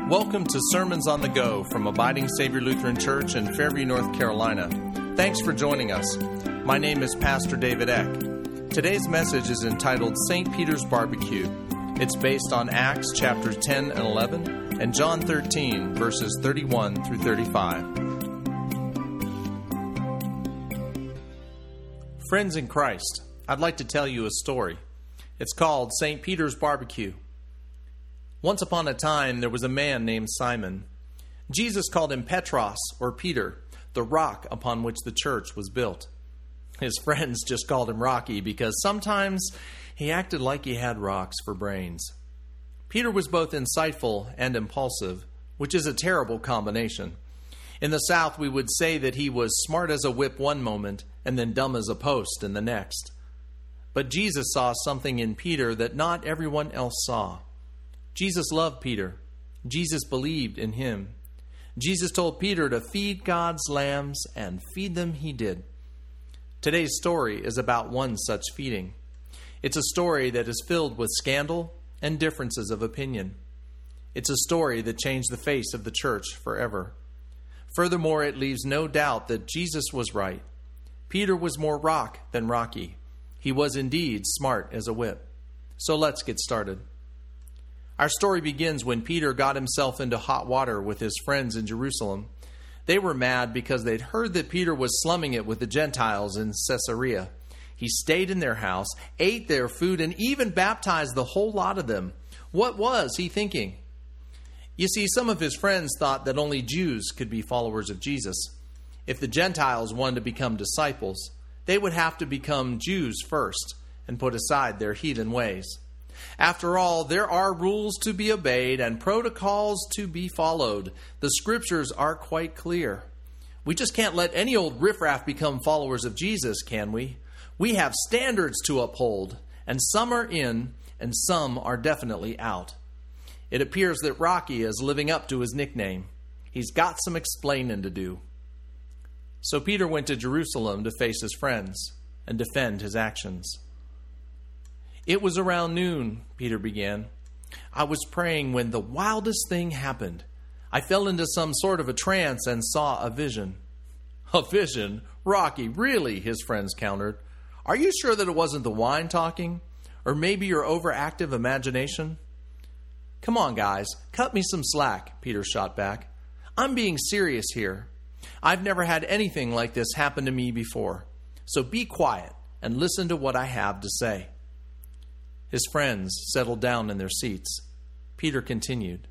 Welcome to Sermons on the Go from Abiding Savior Lutheran Church in Fairview, North Carolina. Thanks for joining us. My name is Pastor David Eck. Today's message is entitled St. Peter's Barbecue. It's based on Acts chapters 10 and 11 and John 13, verses 31 through 35. Friends in Christ, I'd like to tell you a story. It's called St. Peter's Barbecue. Once upon a time, there was a man named Simon. Jesus called him Petros, or Peter, the rock upon which the church was built. His friends just called him Rocky because sometimes he acted like he had rocks for brains. Peter was both insightful and impulsive, which is a terrible combination. In the South, we would say that he was smart as a whip one moment and then dumb as a post in the next. But Jesus saw something in Peter that not everyone else saw. Jesus loved Peter. Jesus believed in him. Jesus told Peter to feed God's lambs, and feed them he did. Today's story is about one such feeding. It's a story that is filled with scandal and differences of opinion. It's a story that changed the face of the church forever. Furthermore, it leaves no doubt that Jesus was right. Peter was more rock than Rocky. He was indeed smart as a whip. So let's get started. Our story begins when Peter got himself into hot water with his friends in Jerusalem. They were mad because they'd heard that Peter was slumming it with the Gentiles in Caesarea. He stayed in their house, ate their food, and even baptized the whole lot of them. What was he thinking? You see, some of his friends thought that only Jews could be followers of Jesus. If the Gentiles wanted to become disciples, they would have to become Jews first and put aside their heathen ways. After all, there are rules to be obeyed and protocols to be followed. The scriptures are quite clear. We just can't let any old riffraff become followers of Jesus, can we? We have standards to uphold, and some are in and some are definitely out. It appears that Rocky is living up to his nickname. He's got some explaining to do. So Peter went to Jerusalem to face his friends and defend his actions. It was around noon, Peter began. I was praying when the wildest thing happened. I fell into some sort of a trance and saw a vision. A vision? Rocky, really? His friends countered. Are you sure that it wasn't the wine talking? Or maybe your overactive imagination? Come on, guys, cut me some slack, Peter shot back. I'm being serious here. I've never had anything like this happen to me before. So be quiet and listen to what I have to say. His friends settled down in their seats. Peter continued.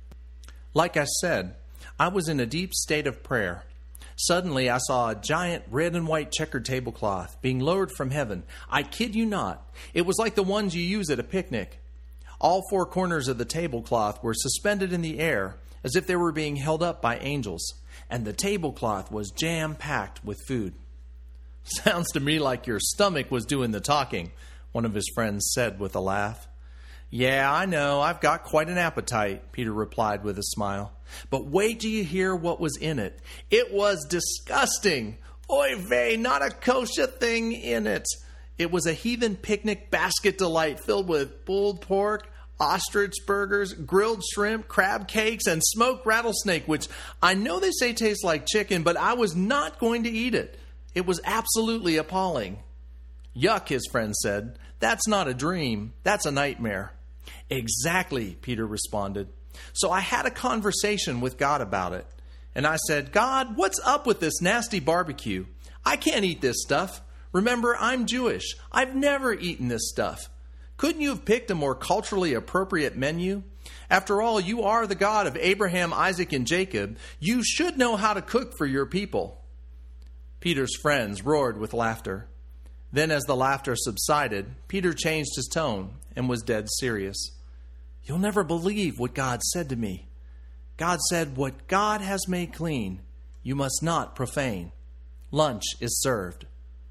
Like I said, I was in a deep state of prayer. Suddenly I saw a giant red and white checkered tablecloth being lowered from heaven. I kid you not. It was like the ones you use at a picnic. All four corners of the tablecloth were suspended in the air as if they were being held up by angels, and the tablecloth was jam-packed with food. Sounds to me like your stomach was doing the talking, one of his friends said with a laugh. Yeah, I know, I've got quite an appetite, Peter replied with a smile. But wait till you hear what was in it. It was disgusting. Oy vey, not a kosher thing in it. It was a heathen picnic basket delight filled with pulled pork, ostrich burgers, grilled shrimp, crab cakes, and smoked rattlesnake, which I know they say tastes like chicken, but I was not going to eat it. It was absolutely appalling. Yuck, his friend said. That's not a dream. That's a nightmare. Exactly, Peter responded. So I had a conversation with God about it. And I said, God, what's up with this nasty barbecue? I can't eat this stuff. Remember, I'm Jewish. I've never eaten this stuff. Couldn't you have picked a more culturally appropriate menu? After all, you are the God of Abraham, Isaac, and Jacob. You should know how to cook for your people. Peter's friends roared with laughter. Then as the laughter subsided, Peter changed his tone and was dead serious. You'll never believe what God said to me. God said, what God has made clean, you must not profane. Lunch is served.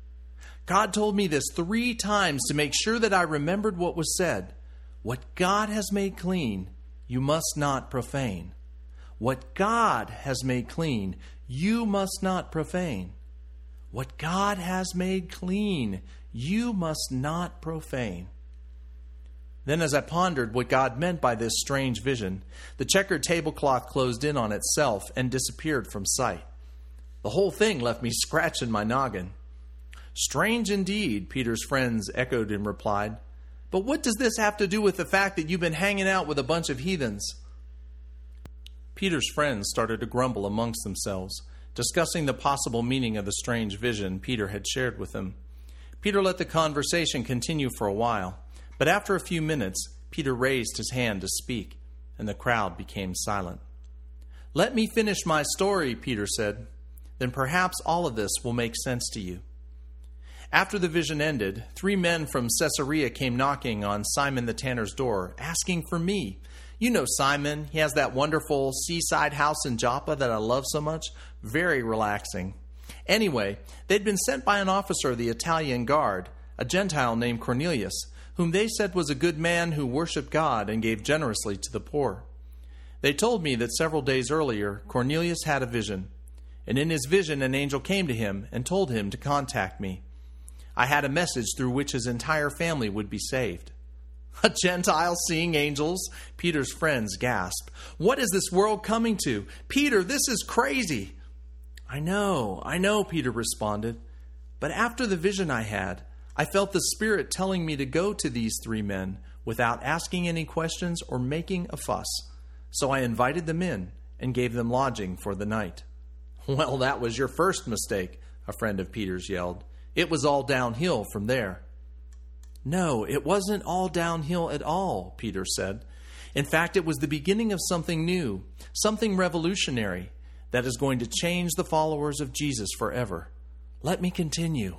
God told me this 3 times to make sure that I remembered what was said. What God has made clean, you must not profane. What God has made clean, you must not profane. What God has made clean, you must not profane. Then as I pondered what God meant by this strange vision, the checkered tablecloth closed in on itself and disappeared from sight. The whole thing left me scratching my noggin. "Strange indeed," Peter's friends echoed and replied. "But what does this have to do with the fact that you've been hanging out with a bunch of heathens?" Peter's friends started to grumble amongst themselves, discussing the possible meaning of the strange vision Peter had shared with them. Peter let the conversation continue for a while, but after a few minutes, Peter raised his hand to speak, and the crowd became silent. "Let me finish my story," Peter said. "Then perhaps all of this will make sense to you." After the vision ended, 3 men from Caesarea came knocking on Simon the tanner's door, asking for me. You know Simon. He has that wonderful seaside house in Joppa that I love so much. Very relaxing. Anyway, they'd been sent by an officer of the Italian guard, a Gentile named Cornelius, whom they said was a good man who worshipped God and gave generously to the poor. They told me that several days earlier, Cornelius had a vision, and in his vision an angel came to him and told him to contact me. I had a message through which his entire family would be saved. A Gentile seeing angels? Peter's friends gasped. "What is this world coming to? Peter, this is crazy." I know, Peter responded. But after the vision I had, I felt the Spirit telling me to go to these 3 men without asking any questions or making a fuss. So I invited them in and gave them lodging for the night. "Well, that was your first mistake," a friend of Peter's yelled. "It was all downhill from there." "No, it wasn't all downhill at all," Peter said. "In fact, it was the beginning of something new, something revolutionary that is going to change the followers of Jesus forever. Let me continue."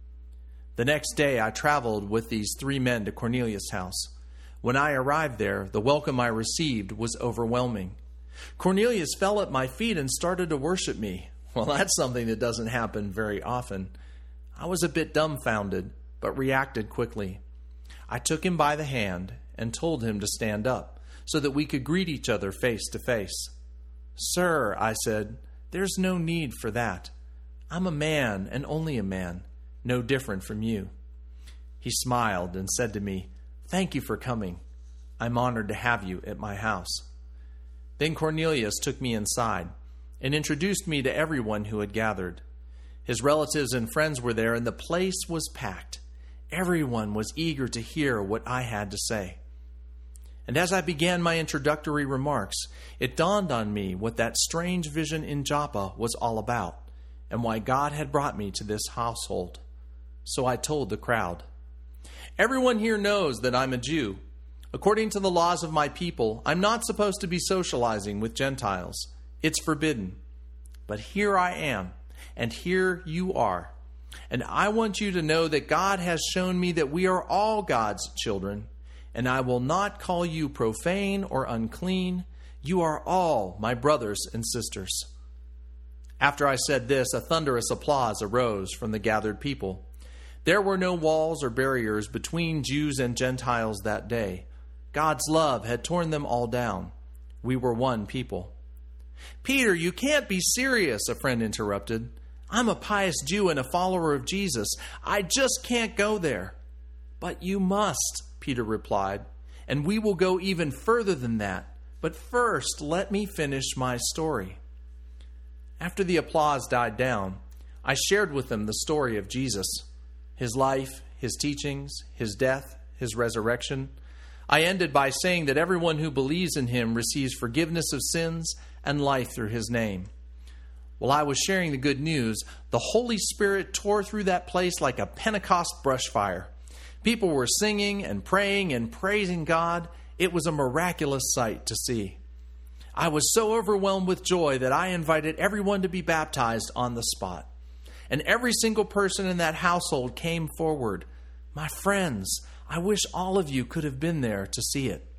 The next day, I traveled with these 3 men to Cornelius' house. When I arrived there, the welcome I received was overwhelming. Cornelius fell at my feet and started to worship me. Well, that's something that doesn't happen very often. I was a bit dumbfounded, but reacted quickly. I took him by the hand and told him to stand up so that we could greet each other face to face. "Sir," I said, "there's no need for that. I'm a man and only a man, no different from you." He smiled and said to me, "Thank you for coming. I'm honored to have you at my house." Then Cornelius took me inside and introduced me to everyone who had gathered. His relatives and friends were there, and the place was packed. Everyone was eager to hear what I had to say. And as I began my introductory remarks, it dawned on me what that strange vision in Joppa was all about, and why God had brought me to this household. So I told the crowd, "Everyone here knows that I'm a Jew. According to the laws of my people, I'm not supposed to be socializing with Gentiles. It's forbidden. But here I am, and here you are. And I want you to know that God has shown me that we are all God's children, and I will not call you profane or unclean. You are all my brothers and sisters." After I said this, a thunderous applause arose from the gathered people. There were no walls or barriers between Jews and Gentiles that day. God's love had torn them all down. We were one people. "Peter, you can't be serious," a friend interrupted. "I'm a pious Jew and a follower of Jesus. I just can't go there." "But you must," Peter replied, "and we will go even further than that. But first, let me finish my story." After the applause died down, I shared with them the story of Jesus, his life, his teachings, his death, his resurrection. I ended by saying that everyone who believes in him receives forgiveness of sins and life through his name. While I was sharing the good news, the Holy Spirit tore through that place like a Pentecost brush fire. People were singing and praying and praising God. It was a miraculous sight to see. I was so overwhelmed with joy that I invited everyone to be baptized on the spot. And every single person in that household came forward. My friends, I wish all of you could have been there to see it.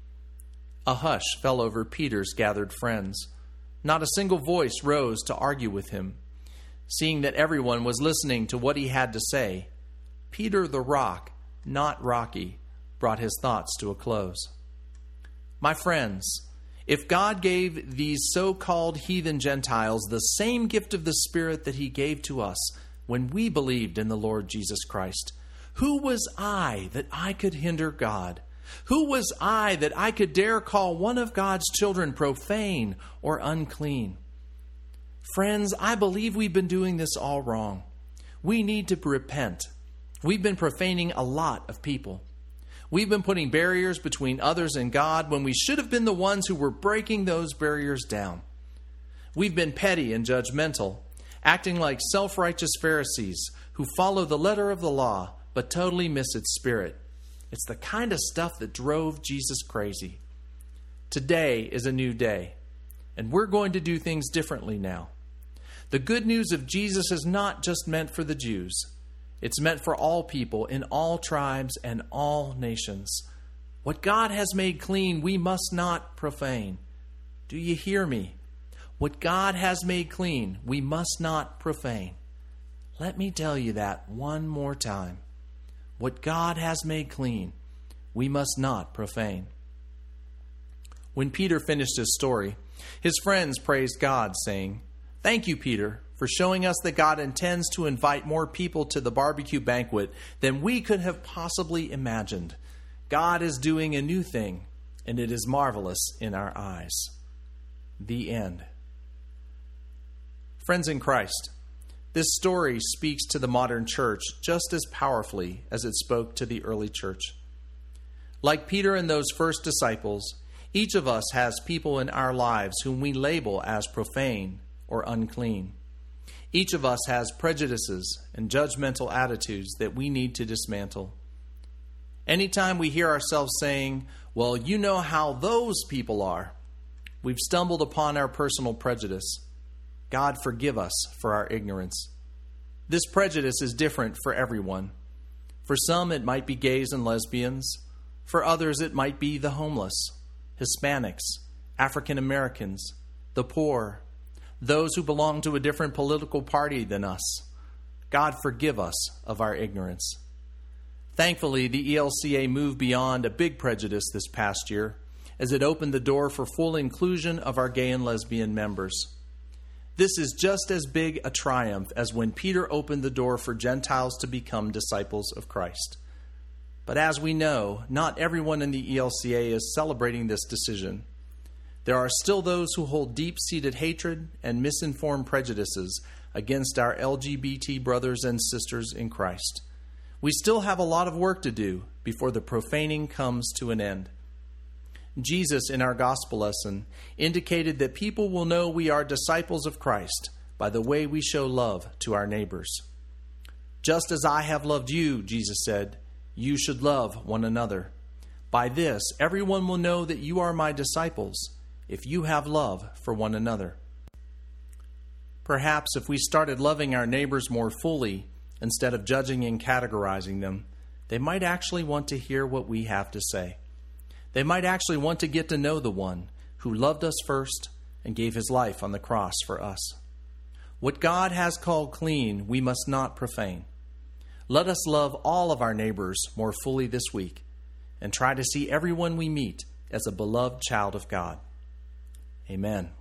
A hush fell over Peter's gathered friends. Not a single voice rose to argue with him. Seeing that everyone was listening to what he had to say, Peter the Rock, not Rocky, brought his thoughts to a close. My friends, if God gave these so-called heathen Gentiles the same gift of the Spirit that he gave to us when we believed in the Lord Jesus Christ, who was I that I could hinder God Who was I that I could dare call one of God's children profane or unclean? Friends, I believe we've been doing this all wrong. We need to repent. We've been profaning a lot of people. We've been putting barriers between others and God when we should have been the ones who were breaking those barriers down. We've been petty and judgmental, acting like self-righteous Pharisees who follow the letter of the law but totally miss its spirit. It's the kind of stuff that drove Jesus crazy. Today is a new day, and we're going to do things differently now. The good news of Jesus is not just meant for the Jews. It's meant for all people in all tribes and all nations. What God has made clean, we must not profane. Do you hear me? What God has made clean, we must not profane. Let me tell you that one more time. What God has made clean, we must not profane. When Peter finished his story, his friends praised God, saying, "Thank you, Peter, for showing us that God intends to invite more people to the barbecue banquet than we could have possibly imagined. God is doing a new thing, and it is marvelous in our eyes." The end. Friends in Christ, this story speaks to the modern church just as powerfully as it spoke to the early church. Like Peter and those first disciples, each of us has people in our lives whom we label as profane or unclean. Each of us has prejudices and judgmental attitudes that we need to dismantle. Anytime we hear ourselves saying, "Well, you know how those people are," we've stumbled upon our personal prejudice. God forgive us for our ignorance. This prejudice is different for everyone. For some, it might be gays and lesbians. For others, it might be the homeless, Hispanics, African Americans, the poor, those who belong to a different political party than us. God forgive us of our ignorance. Thankfully, the ELCA moved beyond a big prejudice this past year as it opened the door for full inclusion of our gay and lesbian members. This is just as big a triumph as when Peter opened the door for Gentiles to become disciples of Christ. But as we know, not everyone in the ELCA is celebrating this decision. There are still those who hold deep-seated hatred and misinformed prejudices against our LGBT brothers and sisters in Christ. We still have a lot of work to do before the profaning comes to an end. Jesus, in our gospel lesson, indicated that people will know we are disciples of Christ by the way we show love to our neighbors. "Just as I have loved you," Jesus said, "you should love one another. By this, everyone will know that you are my disciples, if you have love for one another." Perhaps if we started loving our neighbors more fully, instead of judging and categorizing them, they might actually want to hear what we have to say. They might actually want to get to know the one who loved us first and gave his life on the cross for us. What God has called clean, we must not profane. Let us love all of our neighbors more fully this week and try to see everyone we meet as a beloved child of God. Amen.